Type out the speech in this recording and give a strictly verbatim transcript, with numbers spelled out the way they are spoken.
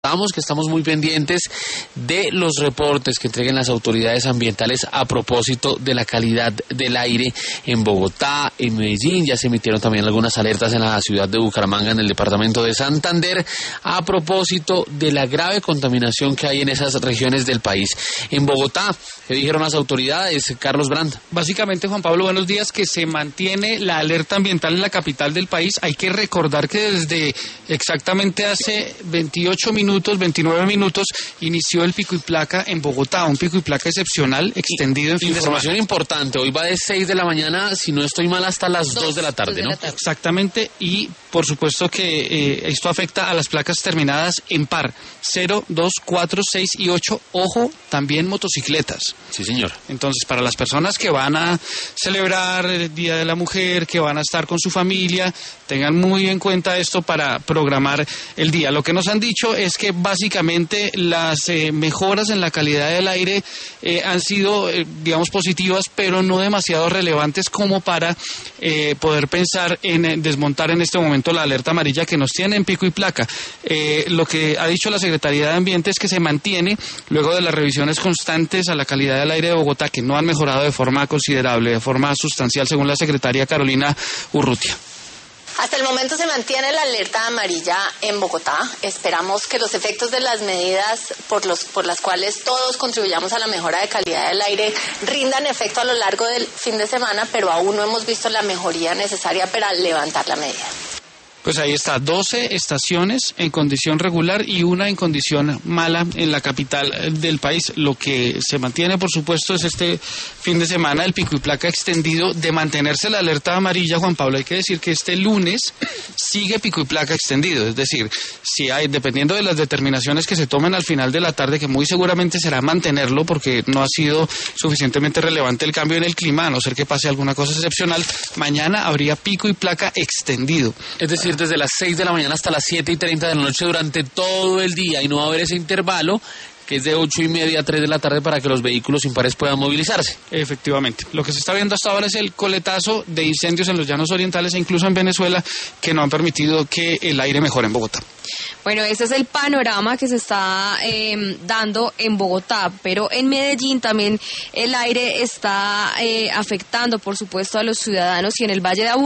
contamos que estamos muy pendientes de los reportes que entreguen las autoridades ambientales a propósito de la calidad del aire en Bogotá, en Medellín. Ya se emitieron también algunas alertas en la ciudad de Bucaramanga, en el departamento de Santander, a propósito de la grave contaminación que hay en esas regiones del país. En Bogotá, ¿qué dijeron las autoridades? Carlos Brand. Básicamente, Juan Pablo, buenos días, que se mantiene la alerta ambiental en la capital del país. Hay que recordar que desde exactamente hace veintiocho minutos, veintinueve minutos, inició el pico y placa en Bogotá, un pico y placa excepcional, extendido en fin de semana. Información importante, hoy va de seis de la mañana, si no estoy mal, hasta las dos de la tarde, ¿no? Exactamente, y por supuesto que eh, esto afecta a las placas terminadas en par, cero, dos, cuatro, seis y ocho, ojo, también motocicletas. Sí, señor. Entonces, para las personas que van a celebrar el Día de la Mujer, que van a estar con su familia, tengan muy en cuenta esto para programar el día. Lo que nos han dicho es que básicamente las eh, mejoras en la calidad del aire eh, han sido, eh, digamos, positivas, pero no demasiado relevantes como para eh, poder pensar en eh, desmontar en este momento la alerta amarilla que nos tiene en pico y placa. Eh, lo que ha dicho la Secretaría de Ambiente es que se mantiene luego de las revisiones constantes a la calidad del aire de Bogotá, que no han mejorado de forma considerable, de forma sustancial, según la secretaria Carolina Urrutia. Hasta el momento se mantiene la alerta amarilla en Bogotá. Esperamos que los efectos de las medidas por, los, por las cuales todos contribuyamos a la mejora de calidad del aire rindan efecto a lo largo del fin de semana, pero aún no hemos visto la mejoría necesaria para levantar la medida. Pues ahí está, doce estaciones en condición regular y una en condición mala en la capital del país. Lo que se mantiene, por supuesto, es este fin de semana el pico y placa extendido. De mantenerse la alerta amarilla, Juan Pablo, hay que decir que este lunes sigue pico y placa extendido. Es decir, si hay, dependiendo de las determinaciones que se tomen al final de la tarde, que muy seguramente será mantenerlo porque no ha sido suficientemente relevante el cambio en el clima, a no ser que pase alguna cosa excepcional, mañana habría pico y placa extendido. Es decir, desde las seis de la mañana hasta las siete y treinta de la noche durante todo el día, y no va a haber ese intervalo que es de ocho y media a tres de la tarde para que los vehículos impares puedan movilizarse. Efectivamente. Lo que se está viendo hasta ahora es el coletazo de incendios en los llanos orientales e incluso en Venezuela, que no han permitido que el aire mejore en Bogotá. Bueno, ese es el panorama que se está eh, dando en Bogotá, pero en Medellín también el aire está eh, afectando, por supuesto, a los ciudadanos, y en el Valle de Aburrá